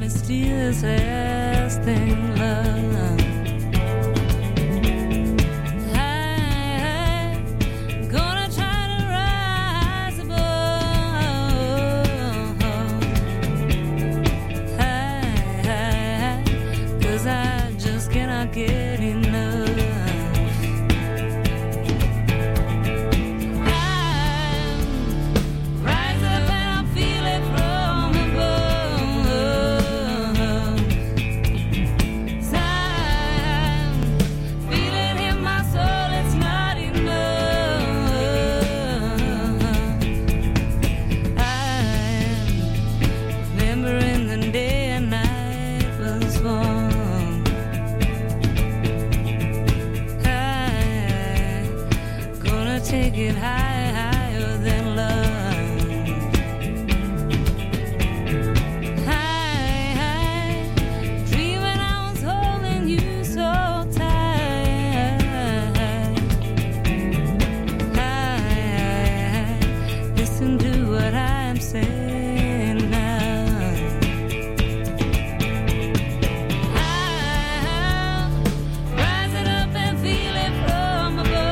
mysterious lasting love. Get enough. I'm rising up and I feel it from above. I'm feeling in my soul, it's not enough. I'm remembering the day and night was born. Take it higher than love. High, dreaming I was holding you so tight. Listen to what I'm saying now. Rising up and feel it from above.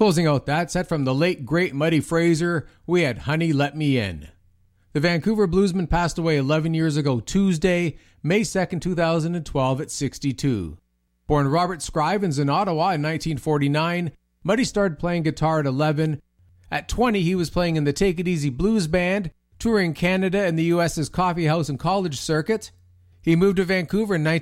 Closing out that set from the late, great Muddy Fraser, we had Honey Let Me In. The Vancouver bluesman passed away 11 years ago Tuesday, May 2nd, 2012 at 62. Born Robert Scrivens in Ottawa in 1949, Muddy started playing guitar at 11. At 20, he was playing in the Take It Easy Blues Band, touring Canada and the U.S.'s coffee house and college circuit. He moved to Vancouver in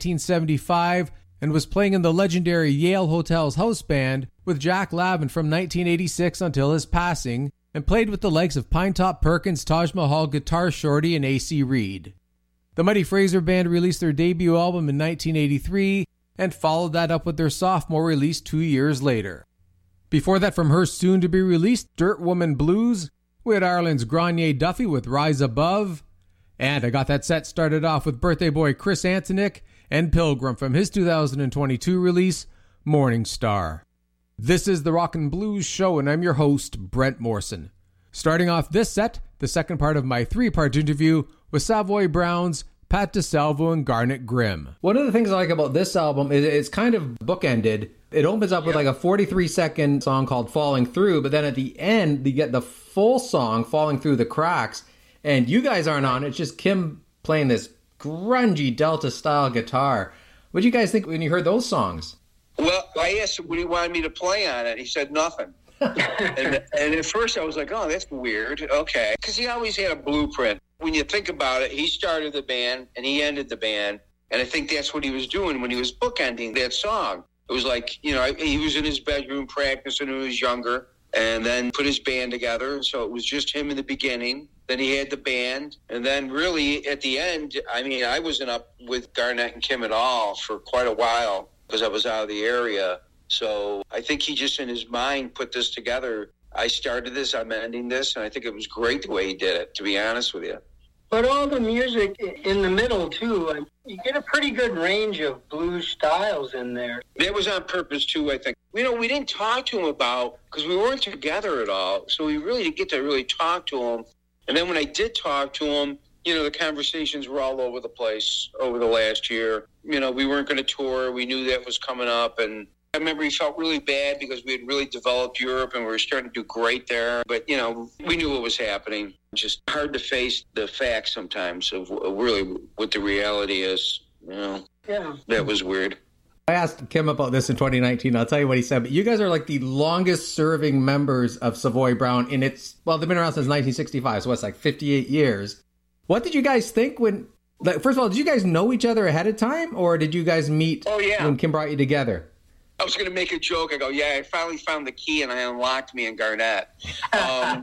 1975 and was playing in the legendary Yale Hotel's house band with Jack Lavin from 1986 until his passing, and played with the likes of Pinetop Perkins, Taj Mahal, Guitar Shorty, and A.C. Reed. The Muddy Fraser Band released their debut album in 1983 and followed that up with their sophomore release 2 years later. Before that, from her soon-to-be-released Dirt Woman Blues, we had Ireland's Grania Duffy with Rise Above, and I got that set started off with birthday boy Chris Antonik and Pilgrim from his 2022 release, Morning Star. This is the Rock and Blues Show, and I'm your host, Brent Morrison. Starting off this set, the second part of my three-part interview with Savoy Browns, Pat DeSalvo, and Garnet Grimm. One of the things I like about this album is it's kind of bookended. It opens up with like a 43-second song called Falling Through, but then at the end, you get the full song, Falling Through the Cracks, and you guys aren't on. It's just Kim playing this grungy Delta-style guitar. What did you guys think when you heard those songs? Well, I asked him what he wanted me to play on it. He said nothing. and at first I was like, oh, that's weird. Okay. Because he always had a blueprint. When you think about it, he started the band and he ended the band. And I think that's what he was doing when he was bookending that song. It was like, you know, he was in his bedroom practicing when he was younger and then put his band together. And so it was just him in the beginning. Then he had the band. And then really at the end, I mean, I wasn't up with Garnet and Kim at all for quite a while because I was out of the area. So I think he just in his mind put this together. I started this, I'm ending this, and I think it was great the way he did it, to be honest with you. But all the music in the middle, too, you get a pretty good range of blues styles in there. That was on purpose, too, I think. You know, we didn't talk to him about, because we weren't together at all, so we really didn't get to really talk to him. And then when I did talk to him, you know, the conversations were all over the place over the last year. You know, we weren't going to tour. We knew that was coming up. And I remember he felt really bad because we had really developed Europe and we were starting to do great there. But, you know, we knew what was happening. Just hard to face the facts sometimes of really what the reality is. You know, Yeah. That was weird. I asked Kim about this in 2019. I'll tell you what he said. But you guys are like the longest serving members of Savoy Brown. And it's, well, they've been around since 1965. So it's like 58 years. What did you guys think when, like, first of all, did you guys know each other ahead of time? Or did you guys meet when Kim brought you together? I was going to make a joke. I go, yeah, I finally found the key and I unlocked me and Garnet. No,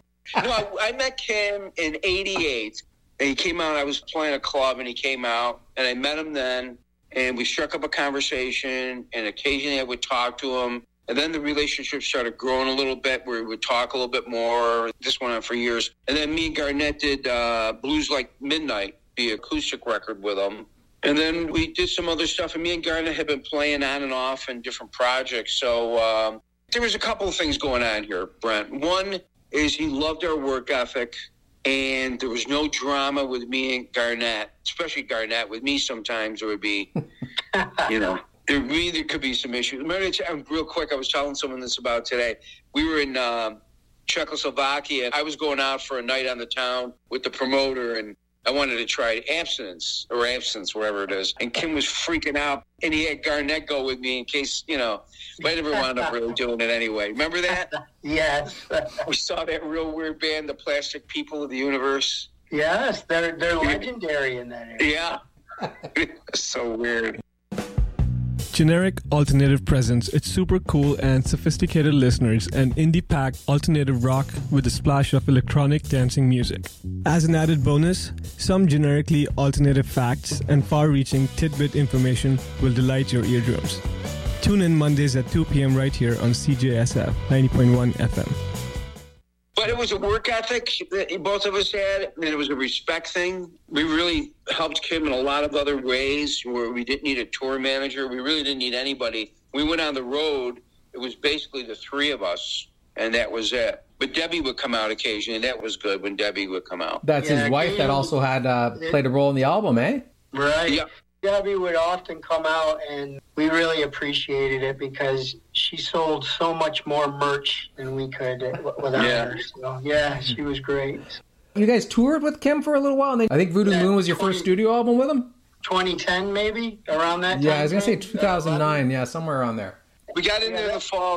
I met Kim in 88. And he came out. I was playing a club and he came out. And I met him then. And we struck up a conversation. And occasionally I would talk to him. And then the relationship started growing a little bit where we would talk a little bit more. This went on for years. And then me and Garnet did Blues Like Midnight, the acoustic record with him. And then we did some other stuff. And me and Garnet had been playing on and off in different projects. So there was a couple of things going on here, Brent. One is he loved our work ethic. And there was no drama with me and Garnet, especially Garnet. With me sometimes there would be, you know. There could be some issues. Remember, real quick, I was telling someone this about today. We were in Czechoslovakia. I was going out for a night on the town with the promoter, and I wanted to try abstinence, wherever it is. And Kim was freaking out, and he had Garnet go with me in case, you know, but I never wound up really doing it anyway. Remember that? Yes. We saw that real weird band, the Plastic People of the Universe. Yes, they're legendary in that area. Yeah. So weird. Generic Alternative presents its super cool and sophisticated listeners and indie-packed alternative rock with a splash of electronic dancing music. As an added bonus, some generically alternative facts and far-reaching tidbit information will delight your eardrums. Tune in Mondays at 2 p.m. right here on CJSF 90.1 FM. But it was a work ethic that both of us had, and it was a respect thing. We really helped Kim in a lot of other ways where we didn't need a tour manager. We really didn't need anybody. We went on the road. It was basically the three of us, and that was it. But Debbie would come out occasionally, and that was good when Debbie would come out. That's his wife that also had played a role in the album, eh? Right. Yeah. Debbie would often come out, and we really appreciated it because she sold so much more merch than we could without her. So, yeah, she was great. You guys toured with Kim for a little while, and I think Voodoo Moon was your first studio album with him? 2010, maybe, around that time. Yeah, I was going to say 2009, yeah, somewhere around there. We got in there in the fall of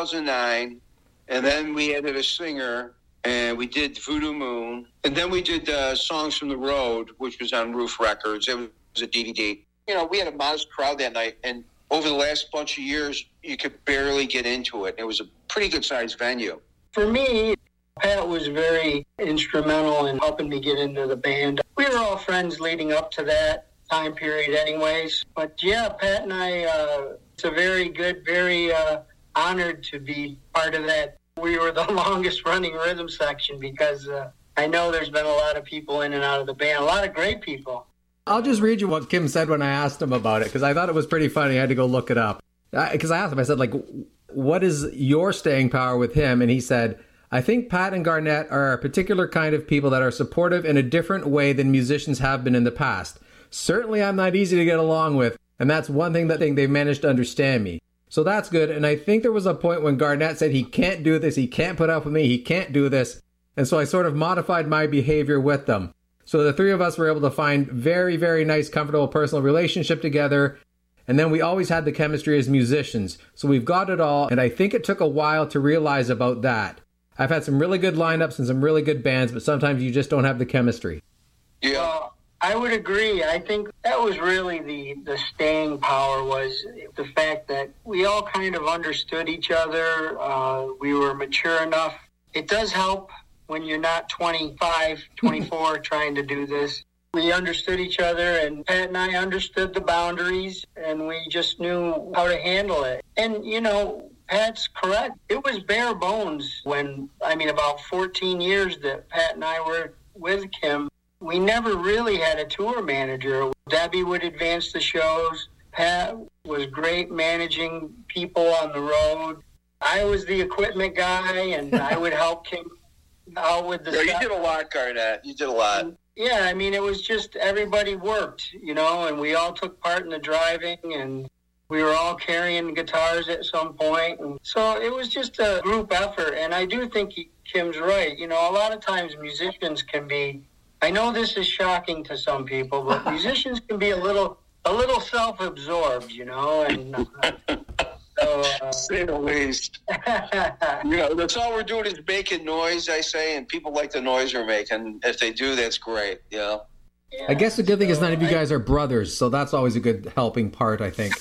2009, and then we added a singer, and we did Voodoo Moon, and then we did Songs from the Road, which was on Roof Records. It was a DVD. You know, we had a modest crowd that night, and over the last bunch of years, you could barely get into it. It was a pretty good-sized venue. For me, Pat was very instrumental in helping me get into the band. We were all friends leading up to that time period anyways. But yeah, Pat and I, it's a very good, very honored to be part of that. We were the longest running rhythm section because I know there's been a lot of people in and out of the band, a lot of great people. I'll just read you what Kim said when I asked him about it, because I thought it was pretty funny. I had to go look it up. Because I asked him, I said, like, what is your staying power with him? And he said, I think Pat and Garnett are a particular kind of people that are supportive in a different way than musicians have been in the past. Certainly I'm not easy to get along with, and that's one thing that they've managed to understand me. So that's good, and I think there was a point when Garnett said he can't do this, he can't put up with me, he can't do this, and so I sort of modified my behavior with them. So the three of us were able to find very, very nice, comfortable personal relationship together, and then we always had the chemistry as musicians. So we've got it all, and I think it took a while to realize about that. I've had some really good lineups and some really good bands, but sometimes you just don't have the chemistry. Yeah. Well, I would agree. I think that was really the staying power, was the fact that we all kind of understood each other. We were mature enough. It does help when you're not 25, 24 trying to do this. We understood each other, and Pat and I understood the boundaries, and we just knew how to handle it. And, you know, Pat's correct. It was bare bones when, about 14 years that Pat and I were with Kim. We never really had a tour manager. Debbie would advance the shows. Pat was great managing people on the road. I was the equipment guy, and I would help Kim out with the stuff. You did a lot, Garnett. You did a lot. Yeah, it was just everybody worked, and we all took part in the driving, and we were all carrying guitars at some point. And so it was just a group effort, and I do think Kim's right. A lot of times musicians can be, I know this is shocking to some people, but musicians can be a little self-absorbed, and say the least. That's all we're doing is making noise, I say, and people like the noise we're making. If they do, that's great, Yeah, I guess the good thing is none of you guys are brothers, so that's always a good helping part, I think.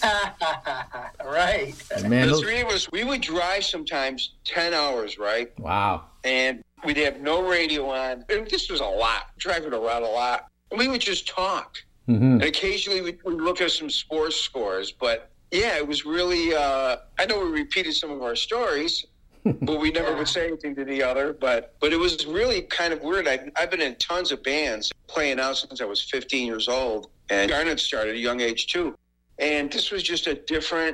Right. Man, the three of us, we would drive sometimes 10 hours, right? Wow. And we'd have no radio on. And this was a lot, driving around a lot. And we would just talk. Mm-hmm. And occasionally we'd look at some sports scores, but yeah, it was really, I know we repeated some of our stories, but we never would say anything to the other. But it was really kind of weird. I've been in tons of bands playing out since I was 15 years old. And Garnett started at a young age, too. And this was just a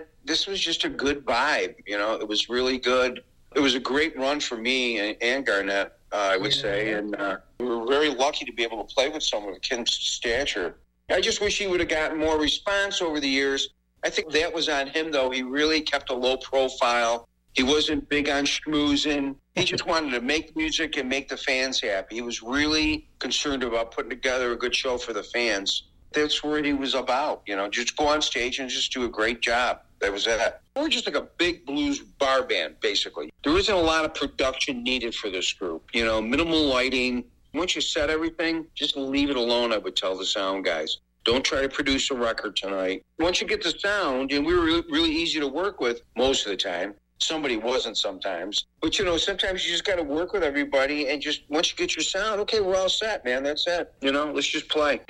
good vibe. It was really good. It was a great run for me and Garnett, I would say. And we were very lucky to be able to play with someone of Kim's stature. I just wish he would have gotten more response over the years. I think that was on him, though. He really kept a low profile. He wasn't big on schmoozing. He just wanted to make music and make the fans happy. He was really concerned about putting together a good show for the fans. That's what he was about, just go on stage and just do a great job. That was it. We're just like a big blues bar band, basically. There isn't a lot of production needed for this group. Minimal lighting. Once you set everything, just leave it alone, I would tell the sound guys. Don't try to produce a record tonight. Once you get the sound, and we were really easy to work with most of the time. Somebody wasn't sometimes. But, sometimes you just got to work with everybody, and just once you get your sound, okay, we're all set, man. That's it. Let's just play.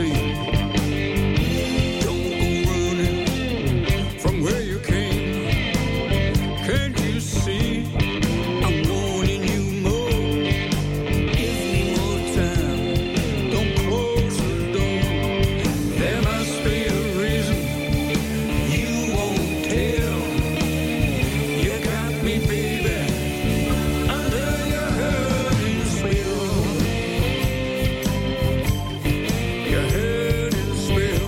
free. Don't go running from where you came. Can't you see? I'm warning you more. Give me more time. Don't close the door. There must be a reason you won't tell. You got me, baby, under your hurting spell. Your hurting spell.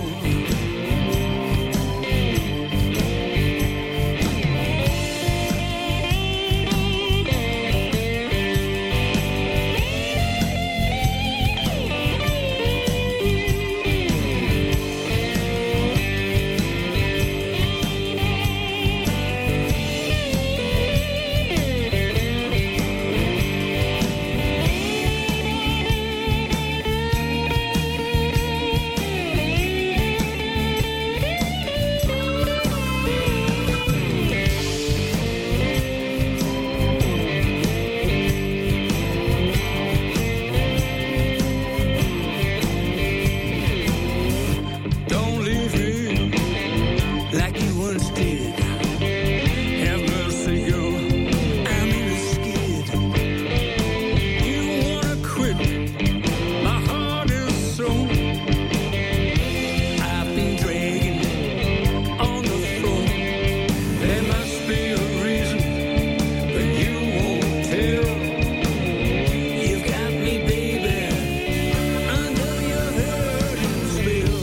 Don't leave me like you once did. Have mercy, girl. I'm in a skid. You wanna quit? My heart is sore. I've been dragging on the floor. There must be a reason, but you won't tell. You've got me, baby, under your hurting spell.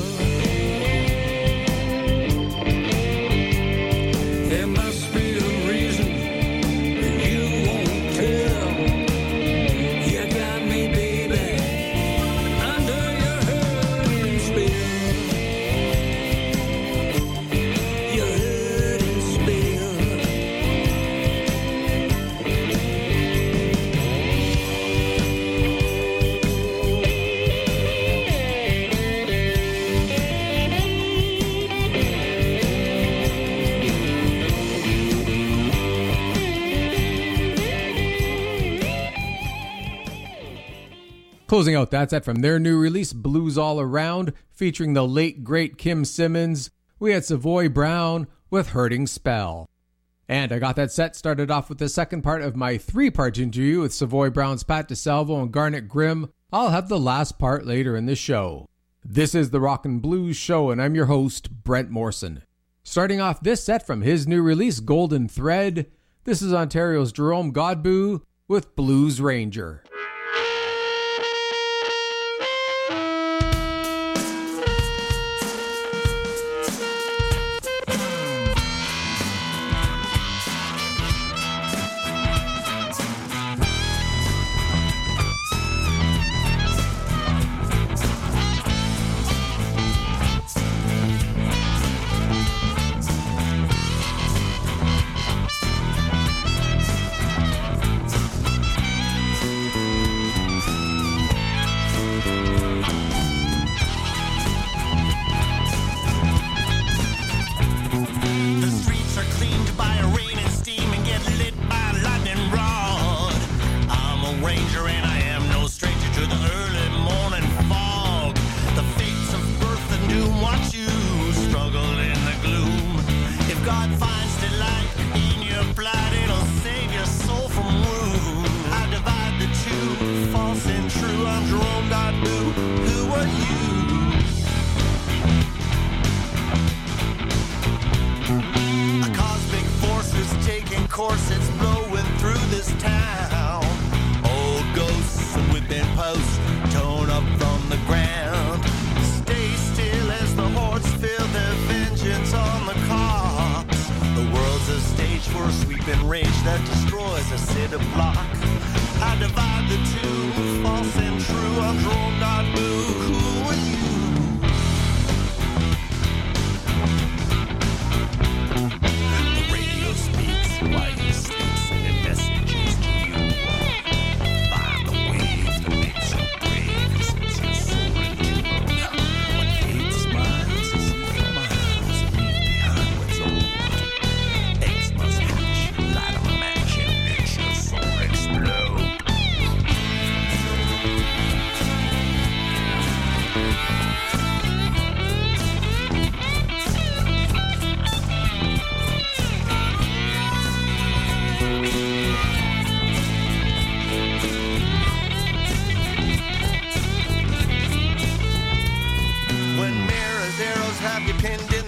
There must be a reason that you won't tell. You got me, baby, under your hurting spell. Your hurting spell. Closing out that set from their new release, Blues All Around, featuring the late great Kim Simmons, we had Savoy Brown with Hurting Spell. And I got that set started off with the second part of my three-part interview with Savoy Brown's Pat DeSalvo and Garnet Grimm. I'll have the last part later in the show. This is the Rock and Blues Show, and I'm your host, Brent Morrison. Starting off this set from his new release, Golden Thread, this is Ontario's Jerome Godbout with Blues Ranger. The streets are cleaned by a rain and steam and get lit by a lightning rod. I'm a ranger and I am no stranger to the early morning fog. The fates of birth and doom watch you struggle in the gloom. If God finds delight in your plight, it'll save your soul from ruin. I divide the two, false and true. I'm Jerome Godbout. Who are you? A cosmic force is taking course, it's blowing through this town. Old ghosts and whipping posts torn up from the ground. Stay still as the hordes feel their vengeance on the cops. The world's a stage for a sweeping rage that destroys a city block. I divide the two, false and true. I'm Jerome Godbout. Who are you? The radio speaks while you sleep, sending messages to you. Find the wave that makes you brave and sets your soul in tune. When fate smiles, you see for miles, leave behind what's old. Eggs must hatch, light 'em a match, and makes your soul explode.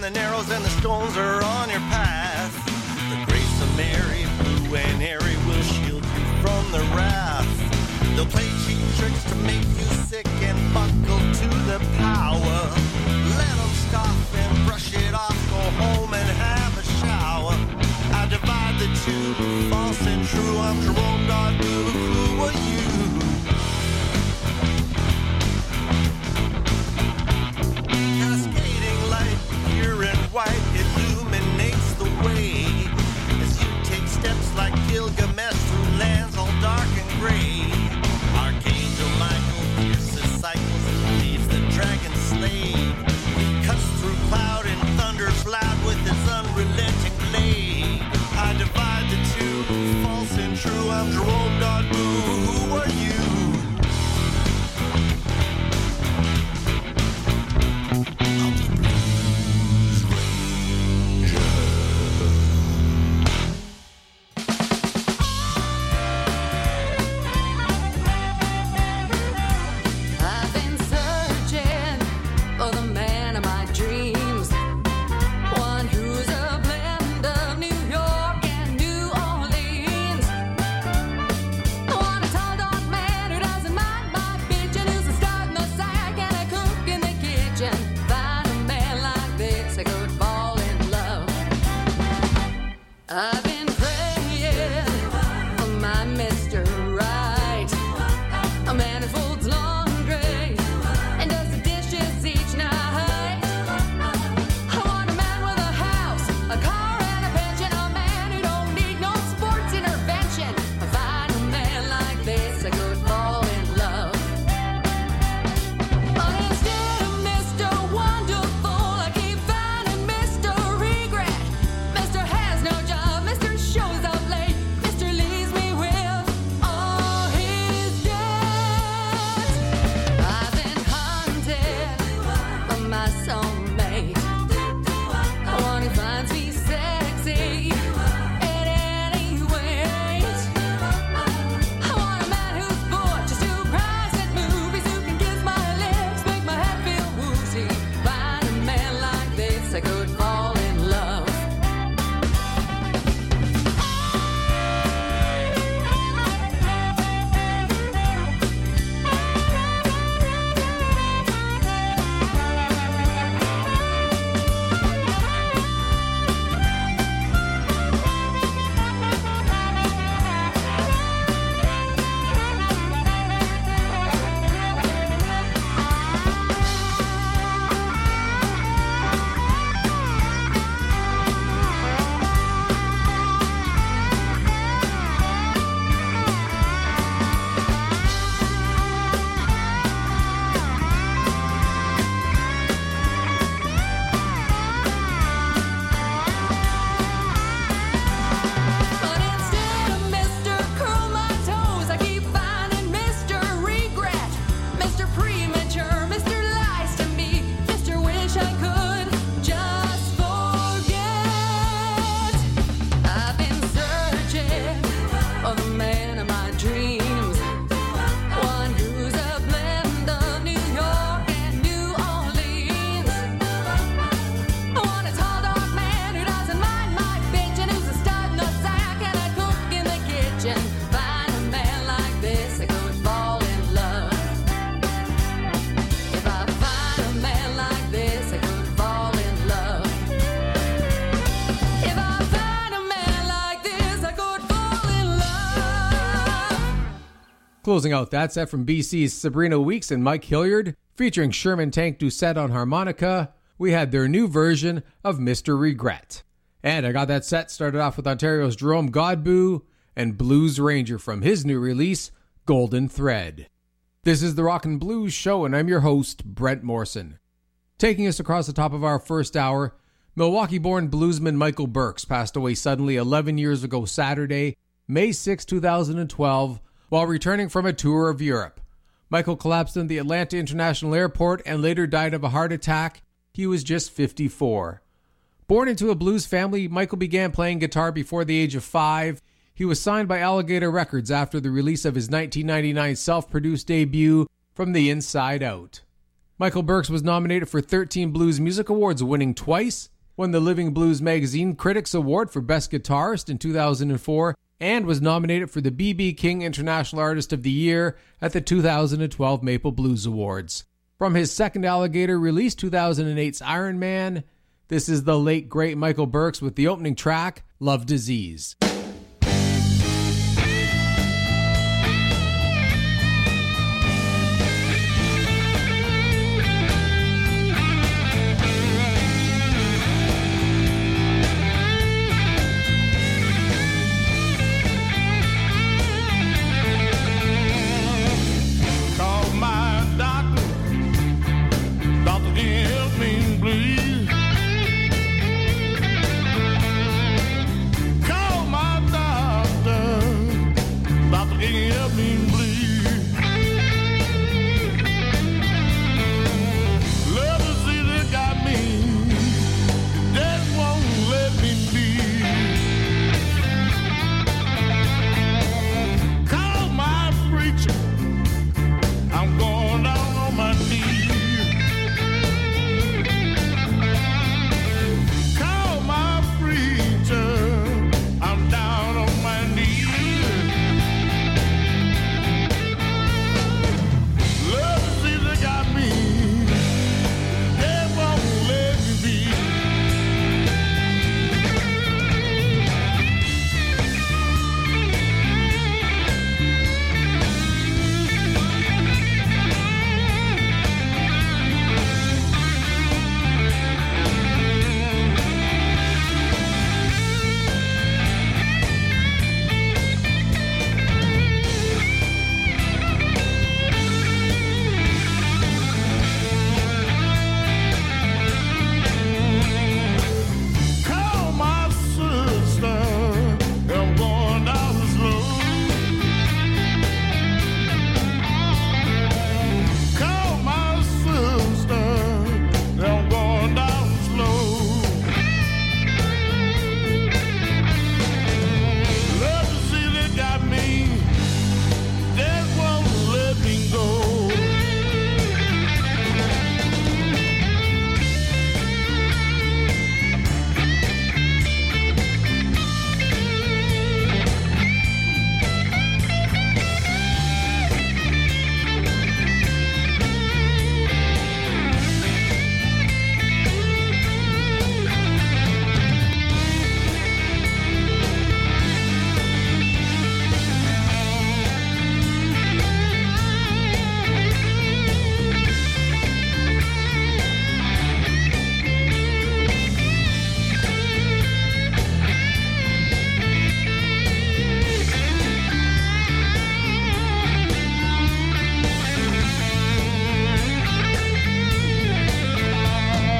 the narrows and the stones are on your path. The grace of Mary, blue and airy, will shield you from the wrath. They'll play cheap tricks to make you sick and buckle to the power. Let them stop and brush it off, go home and have a shower. I divide the two, false and true. I'm Jerome Godbout. Who are you? Cascading light, pure and white, illuminates the way as you take steps like Gilgamesh through lands all dark and gray. Archangel Michael pierces cycles and leaves the dragon slayed. He cuts through cloud and thunders loud with his unrelenting blade. I divide the two, false and true. I'm Jerome Godbout. Who are you? I'm the Blues Ranger. I've been searching for the man of my dreams, one who's a blend of New York and New Orleans. I want a tall, dark man who doesn't mind my bitching, who's a stud in the sack and a cook in the kitchen. Find a man like this, I could fall in love. I've been praying for my Mr. Right, a man who folds laundry and does the dishes each night. I want a man with a house, a car, and a pension, a man who don't need no sports intervention. I find a man like this, I could fall in love. But instead of Mr. Wonderful, I keep finding Mr. Regret. Mr. has no job, Mr. shows up late, Mr. leaves me with all his debts. I've been hunted for my soulmate, one who finds me sexy in any way. I want a man who's bored, just who cries at movies, who can kiss my lips, make my head feel woozy. Find a man like this, I could fall in love. But instead of Mr. Curl My Toes, I keep finding Mr. Regret, Mr. Premature, Mr. Lies to Me, Mr. Wish I could just forget. I've been searching for the man of my dreams, one who's a blend of New York and New Orleans. I want a tall, dark man who doesn't mind my bitching, who's a stud in the sack and a cook in the kitchen. Find a man like this, I could fall in love. If I find a man like this, I could fall in love. If I find a man like this, I could fall in love. Closing out that set from BC's Sabrina Weeks and Mike Hilliard, featuring Sherman Tank Doucette on harmonica, we had their new version of Mr. Regret. And I got that set started off with Ontario's Jerome Godbout and Blues Ranger from his new release, Golden Thread. This is the Rock and Blues Show, and I'm your host, Brent Morrison. Taking us across the top of our first hour, Milwaukee-born bluesman Michael Burks passed away suddenly 11 years ago Saturday, May 6, 2012, while returning from a tour of Europe. Michael collapsed in the Atlanta International Airport and later died of a heart attack. He was just 54. Born into a blues family, Michael began playing guitar before the age of 5. He was signed by Alligator Records after the release of his 1999 self-produced debut, From the Inside Out. Michael Burks was nominated for 13 Blues Music Awards, winning twice, won the Living Blues Magazine Critics Award for Best Guitarist in 2004, and was nominated for the B.B. King International Artist of the Year at the 2012 Maple Blues Awards. From his second Alligator release, 2008's Iron Man, this is the late great Michael Burks with the opening track, Love Disease. Call my doctor. Doctor can help me, please.